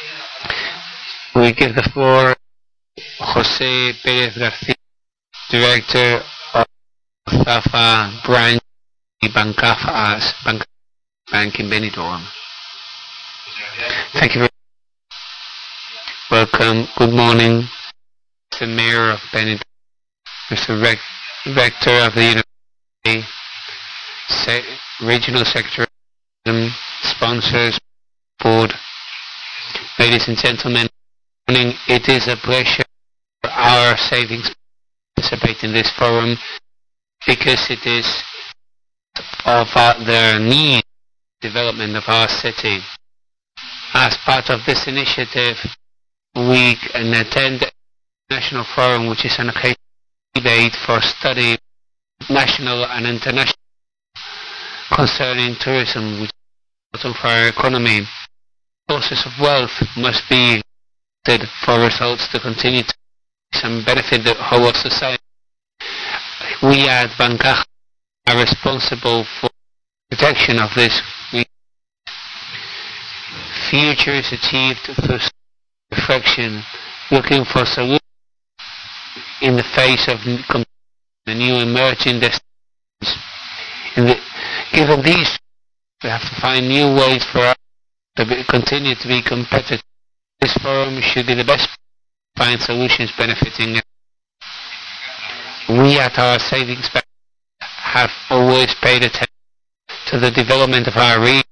We give the floor Jose Perez Garcia, Director of Zafa Branch Bank in Benidorm. Thank you very much. Welcome. Good morning, Mr. Mayor of Benidorm, Mr. Rector of the University, Regional Secretary, sponsors, board, ladies and gentlemen. It is a pleasure for our savings to participate in this forum because it is of their need, development of our city. As part of this initiative, we can attend the National Forum, which is an occasional debate for study, national and international, concerning tourism, which is important for our economy. Sources of wealth must be for results to continue to benefit the whole of society. We at Bancaja are responsible for protection of this. Future is achieved through reflection, looking for solutions in the face of the new emerging destinations. Given these, we have to find new ways for us to continue to be competitive. This forum should be the best to find solutions benefiting. We at our savings bank have always paid attention to the development of our region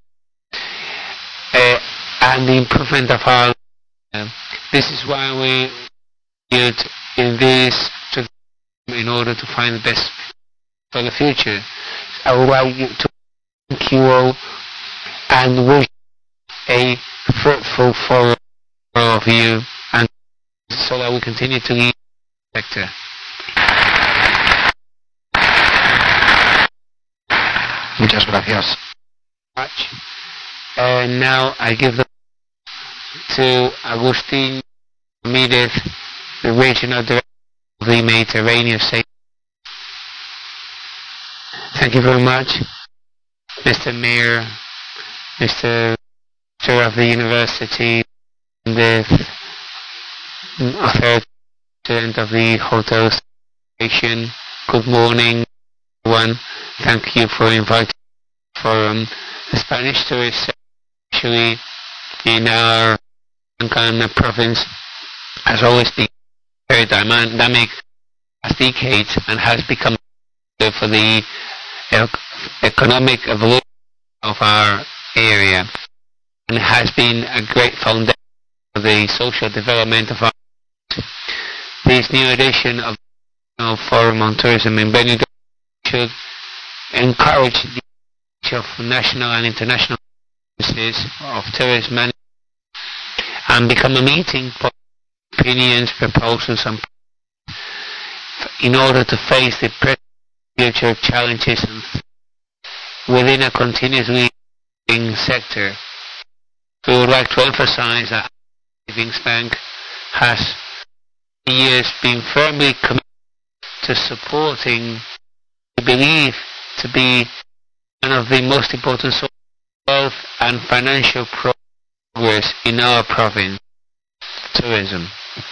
and the improvement of our. This is why we used in this in order to find the best for the future. I would like you to thank you all and wish a fruitful forum of you, and so that we continue to lead the sector. Muchas gracias. Now I give the to Agustin Ramirez, the Regional Director of the Mediterranean State. Thank you very much, Mr. Mayor, Mr. Director of the University, the third President of the Hotel Station. Good morning, everyone. Thank you for inviting the forum. The Spanish tourists, actually, in our Ancana province, has always been very dynamic, as decades, and has become for the economic evolution of our area, and has been a great foundation for the social development of our. This new edition of the Forum on Tourism in Benidorm should encourage the of national and international services of tourism and become a meeting for opinions, proposals, and in order to face the present future challenges within a continuously growing sector. We would like to emphasize that Savings Bank has for years been firmly committed to supporting we believe to be one of the most important sources of wealth and financial progress in our province, tourism.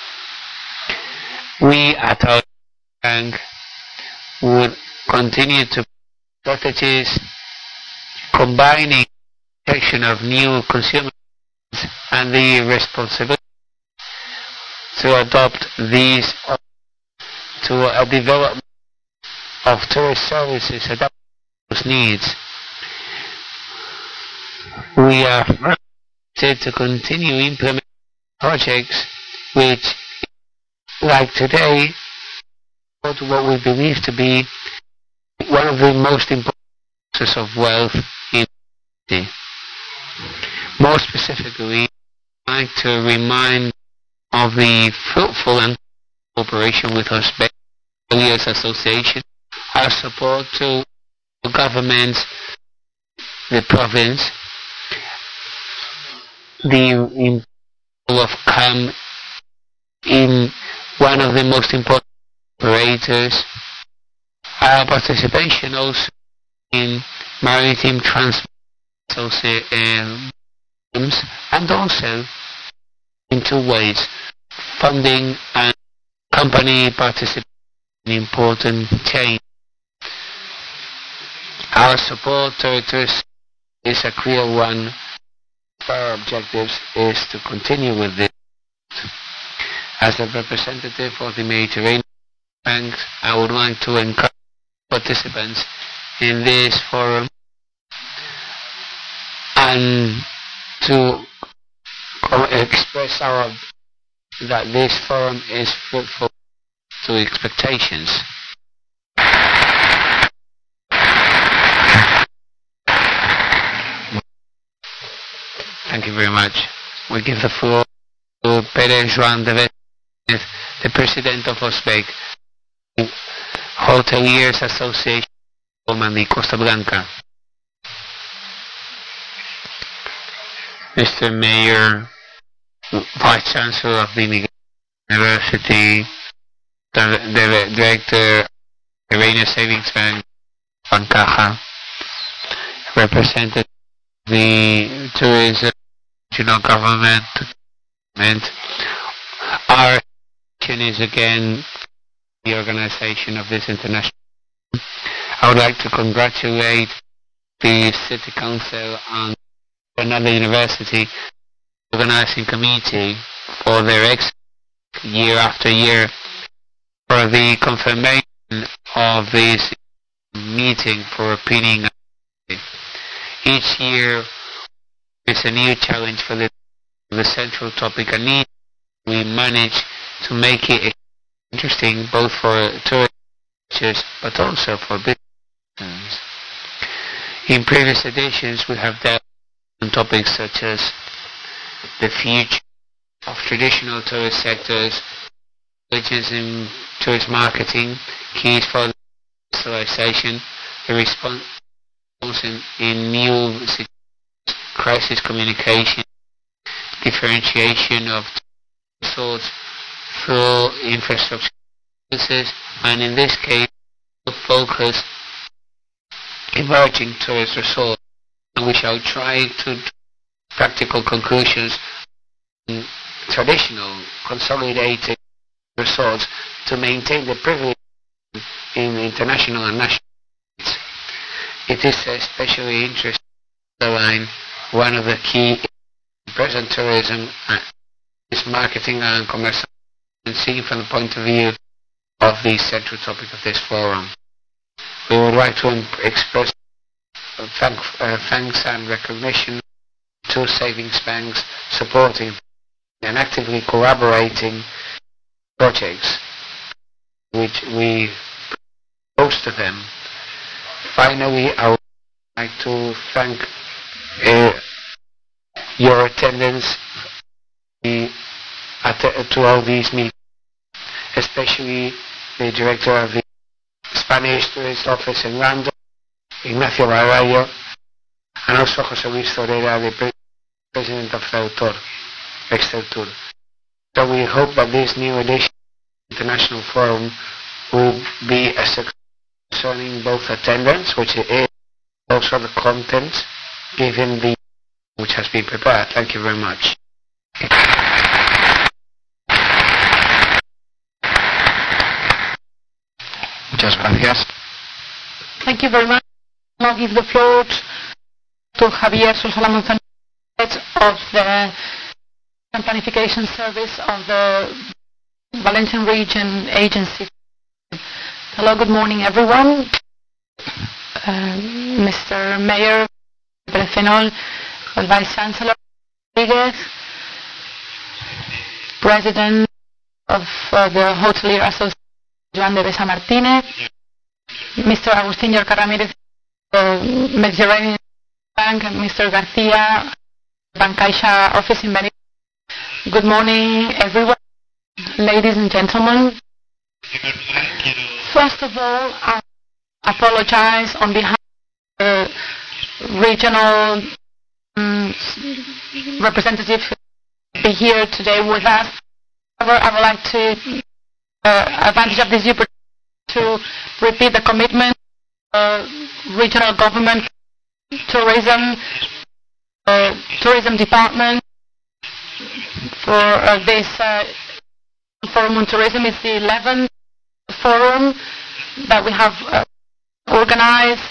We at our bank would continue to strategies combining protection of new consumers and the responsibility to adopt these to a development of tourist services adapted to those needs. We are committed to continue implementing projects which, like today, what we believe to be one of the most important sources of wealth in the city. More specifically, I'd like to remind of the fruitful and cooperation with Hoteliers Association, our support to governments, the province, the of CAM in one of the most important operators, our participation also in maritime transport and also in two ways: funding and company participation in important change. Our support to tourism is a clear one. Our objectives is to continue with this. As a representative of the Mediterranean Bank, I would like to encourage participants in this forum and to express that this forum is fruitful to expectations. Thank you very much. We give the floor to Pere Joan de Vez, the President of OSBEC, Hoteliers Association of the Costa Blanca. Mr. Mayor, Vice Chancellor of the University, the Director of the Mediterranean Savings Bank, Bancaja, represented the tourism regional government. Our action is again the organization of this international. I would like to congratulate the City Council and another university organizing committee for their excellent year after year for the confirmation of this meeting for opinion. Each year is a new challenge for the central topic, and need we manage to make it interesting both for tourists but also for business. In previous editions we have dealt on topics such as the future of traditional tourist sectors, challenges in tourist marketing, keys for digitalization, the response in new crisis communication, differentiation of resorts through infrastructure services, and in this case focus emerging tourist resorts, and we shall try to practical conclusions in traditional consolidated resorts to maintain the privilege in international and national markets. It is especially interesting to underline one of the key in present tourism is marketing and commercial, and seen from the point of view of the central topic of this forum. We would like to express thanks and recognition to savings banks supporting and actively collaborating projects, which we most of them. Finally, I would like to thank your attendance to all these meetings, especially the director of the Spanish Tourist Office in London, Ignacio Barballo, and also José Luis Zorera, the president of Exceltur. So we hope that this new edition of the International Forum will be a success concerning both attendance, which it is, also the content, given the which has been prepared. Thank you very much. Muchas gracias. Thank you very much. I'll give the floor to Javier Solsala Monzón of the Planification Service of the Valencian Region Agency. Hello, good morning everyone. Mr. Mayor Berfenol, Vice Chancellor Rodriguez, President of the Hotelier Association Joan de Besa Martinez, Mr. Agustín Llorca Ramírez, Mediterranean Bank, and Mr. Garcia, Bancaixa Office in Benito. Good morning everyone, ladies and gentlemen. First of all, I apologize on behalf of the regional representative who be here today with us. However, I would like to advantage of this opportunity to repeat the commitment of regional government, tourism department, for this Forum on Tourism. Is the 11th forum that we have organized.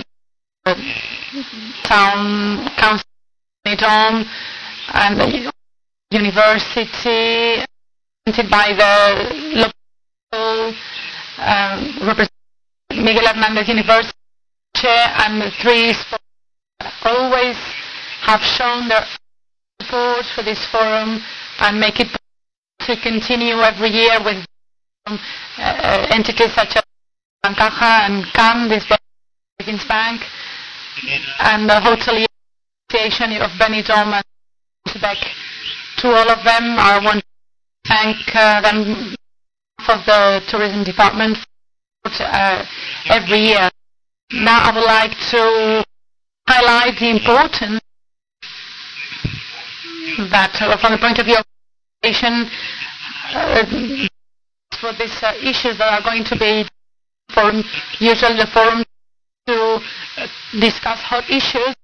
Town Council and the university, represented by the local Miguel Hernández University chair, and the three always have shown their support for this forum and make it to continue every year with entities such as Bancaja and CAM, this Savings Bank, and the Hotel Association of Benidorm and Quebec. To all of them, I want to thank them for the tourism department every year. Now I would like to highlight the importance that from the point of view of education for these issues that are going to be usually the forum to discuss hot issues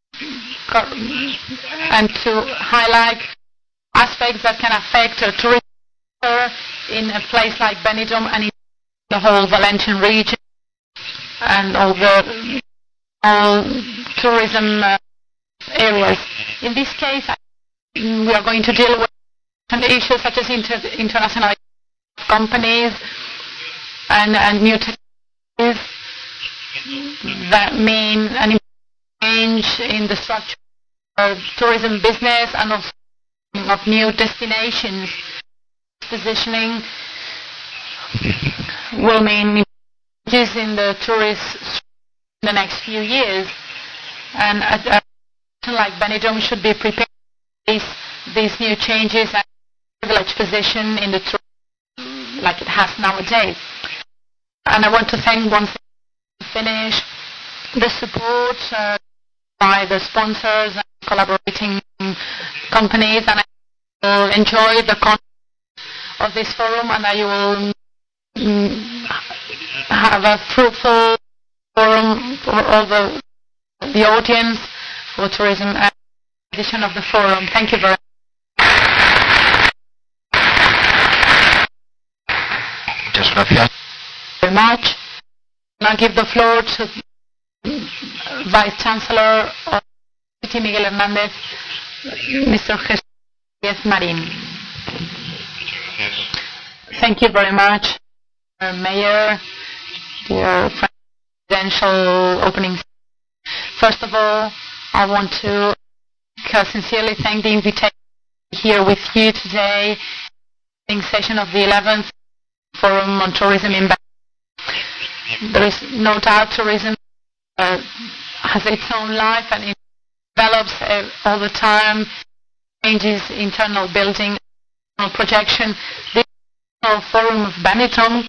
and to highlight aspects that can affect tourism in a place like Benidorm and in the whole Valencian region and all the tourism areas. In this case, we are going to deal with issues such as international companies and new technologies that mean an change in the structure of tourism business and also of new destinations. Positioning will mean changes in the tourists in the next few years, and a like Benidorm should be prepared for these new changes and privileged position in the tourism like it has nowadays. And I want to thank once again to finish the support by the sponsors and collaborating companies, and I will enjoy the content of this forum, and I will have a fruitful forum for all the audience for tourism and edition of the forum. Thank you very much. Now give the floor to Vice Chancellor of the City, Miguel Hernández, Mr. Jesús Marín. Thank you very much, Mayor, dear presidential opening. First of all, I want to sincerely thank the invitation here with you today in session of the 11th Forum on Tourism in Bangladesh. There is no doubt tourism has its own life and it develops all the time, changes internal building, projection. This Forum of Benidorm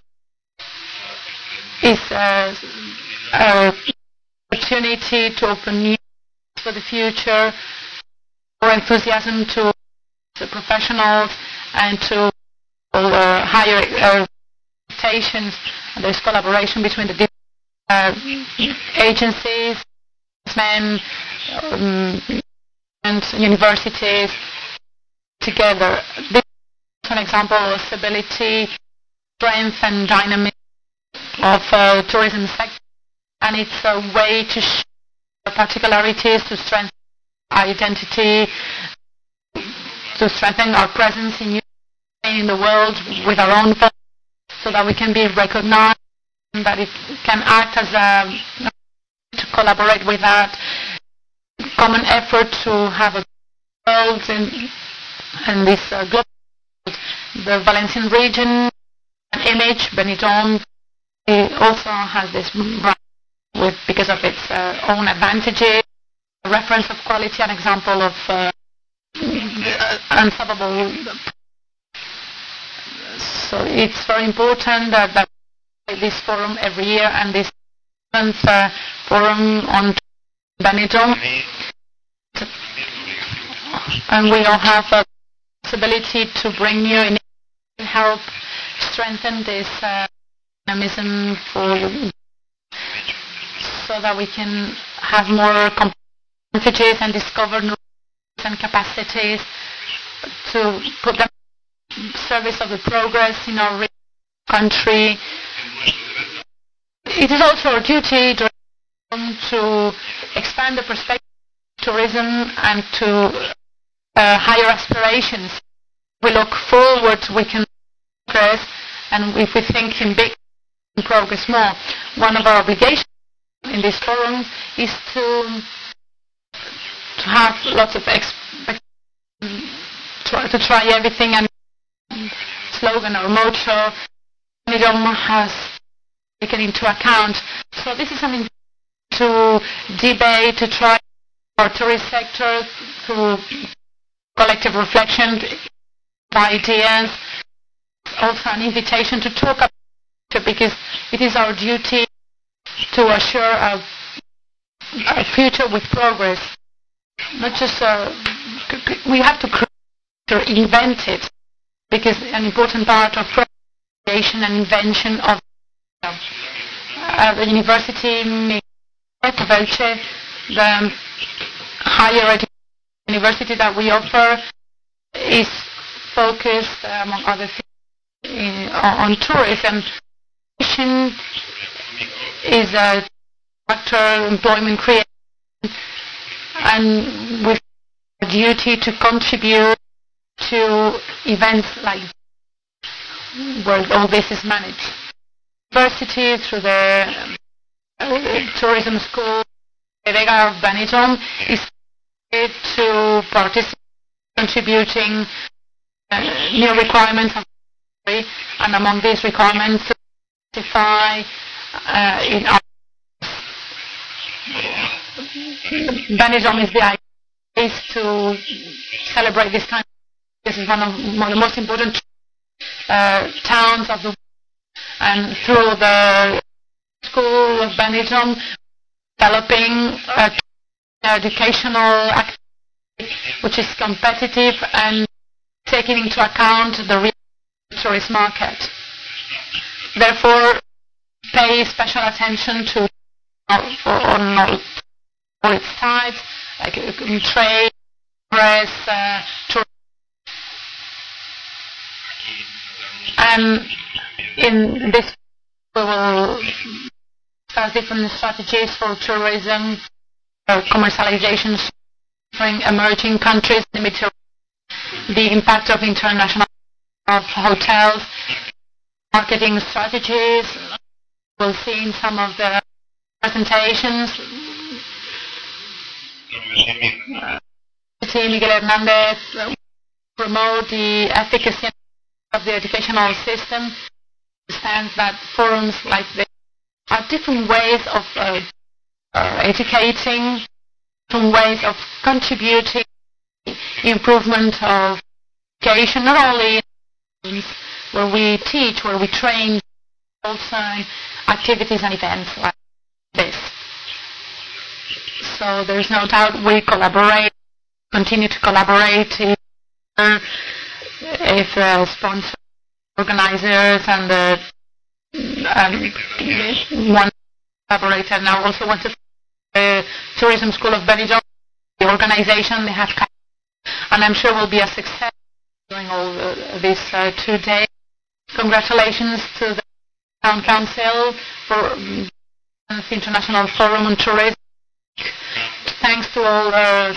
is an opportunity to open new for the future, more enthusiasm to the professionals and to higher expectations. There's collaboration between the different agencies, men, and universities together. This is an example of stability, strength and dynamism of tourism sector, and it's a way to show particularities, to strengthen identity, to strengthen our presence in the world with our own voice, so that we can be recognized, and that it can act as to collaborate with that common effort to have a world and this global world. The Valencian region image, Benidorm, it also has this brand because of its own advantages, a reference of quality, an example of unstoppable. So it's very important that this forum every year and this forum on Benidorm, and we all have a possibility to bring you in and help strengthen this dynamism so that we can have more competencies and discover new and capacities to put them in service of the progress in our country. It is also our duty to expand the perspective of tourism and to higher aspirations. We look forward, we can progress, and if we think in big, we can progress more. One of our obligations in this forum is to have lots of to try everything, and slogan or motto Benidorm has taken into account. So this is something to debate, to try our tourist sector through collective reflection, ideas, also an invitation to talk about it, because it is our duty to assure a future with progress. Not just we have to invent it, because an important part of creation and invention of the university, Velce, the higher education university that we offer, is focused, among other things, on tourism. Mission is a factor, employment creation, and with a duty to contribute to events like where all this is managed. University, through the tourism school, the Vega of Benidorm, is to participate, contributing new requirements, and among these requirements, to specify in our Benidorm is the idea is to celebrate this kind. This is one of the most important towns of the world, and through the school of Benidorm, developing educational activity which is competitive and taking into account the real tourist market. Therefore, pay special attention to on all its sides, like trade, press, tourism. And in this, we will discuss different strategies for tourism, commercialization, in emerging countries, the impact of international of hotels, marketing strategies. We'll see in some of the presentations. Miguel Hernandez promote the efficacy of the educational system. Understands that forums like this are different ways of educating, different ways of contributing improvement of education, not only where we teach, where we train, also activities and events like this. So there's no doubt we collaborate, continue to collaborate if the sponsors, organizers, and the one collaborator. And I also want to the Tourism School of Benidorm, the organization they have, and I'm sure will be a success during all this 2 days. Congratulations to the Town Council for the International Forum on Tourism. Thanks to all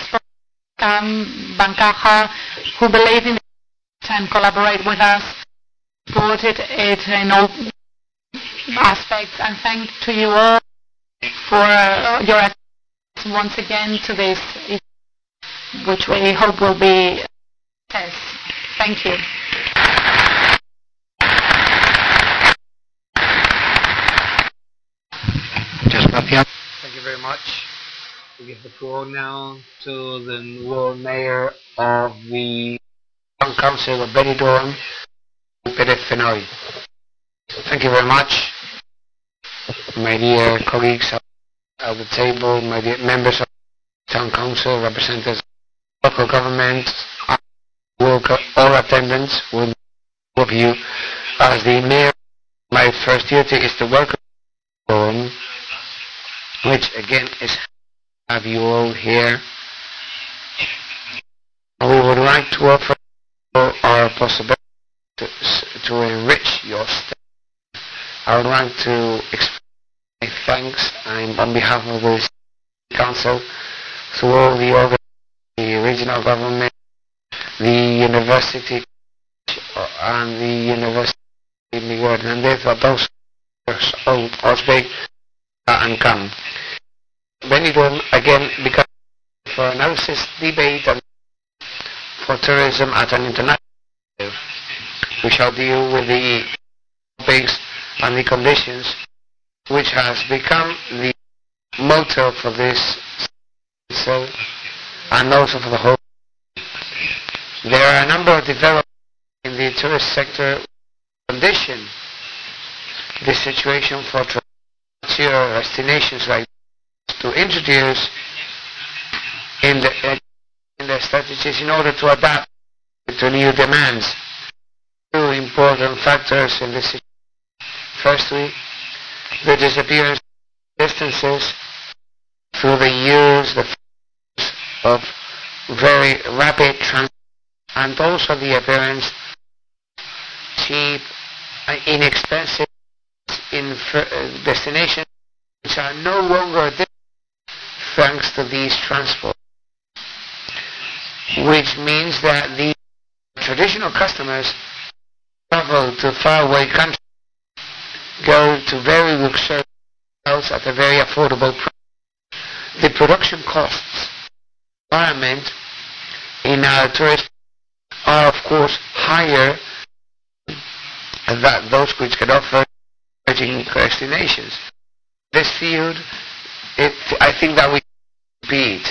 Bancaja, who believe in it and collaborate with us, supported it in all aspects, and thank to you all for your attention once again to this, which we hope will be a success. Thank you. Thank you very much. We give the floor now to the World Mayor of the Town Council of Benidorm, Pérez Fenoy. Thank you very much, my dear colleagues at the table, my dear members of the Town Council, representatives of local government, all attendants, all of you. As the mayor, my first duty is to welcome you, which again is to have you all here. We would like to offer possibility to enrich your stay. I would like to express my thanks on behalf of the Council to all the regional government, the university and the University of Miguel Hernandez, for those Osbeck and CAM. Benidorm again becomes for analysis, debate and for tourism at an international level. We shall deal with the topics and the conditions which has become the motto for this so and also for the whole. There are a number of developments in the tourist sector condition the situation for tour destinations like to introduce in the strategies in order to adapt to new demands. Two important factors in this situation. Firstly, the disappearance of distances through the use of very rapid transit and also the appearance cheap and inexpensive in destinations which are no longer there thanks to these transports, which means that the traditional customers travel to faraway countries, go to very luxurious hotels at a very affordable price. The production costs environment in our tourist are of course higher than those which can offer emerging destinations. This field, I think that we compete.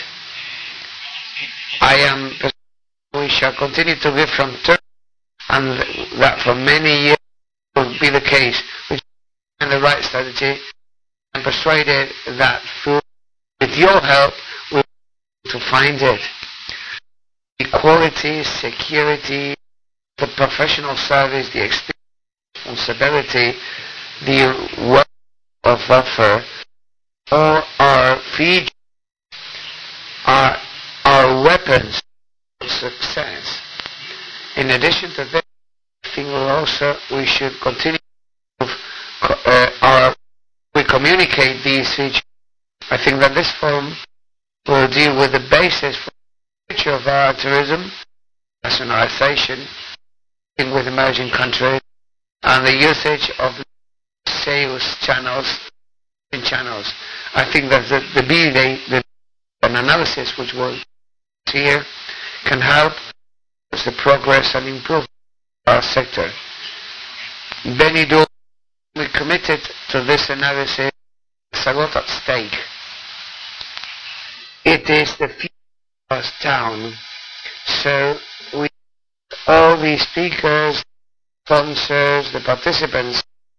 We shall continue to live from Turkey, and that for many years will be the case. We find the right strategy. I'm persuaded that with your help, we'll be able to find it. Equality, security, the professional service, the experience, responsibility, the work of offer, all our features, our weapons of success. In addition to this, I think we should continue we communicate these features. I think that this forum will deal with the basis for the future of our tourism, nationalization, with emerging countries, and the usage of sales channels. I think that an analysis which was here can help the progress and improve our sector. Benidorm, we committed to this analysis. There's a lot at stake. It is the future of our town. So all the speakers, sponsors, the participants,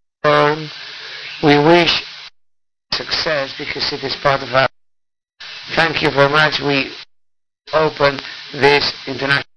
we wish success because it is part of our. Thank you very much. We open this international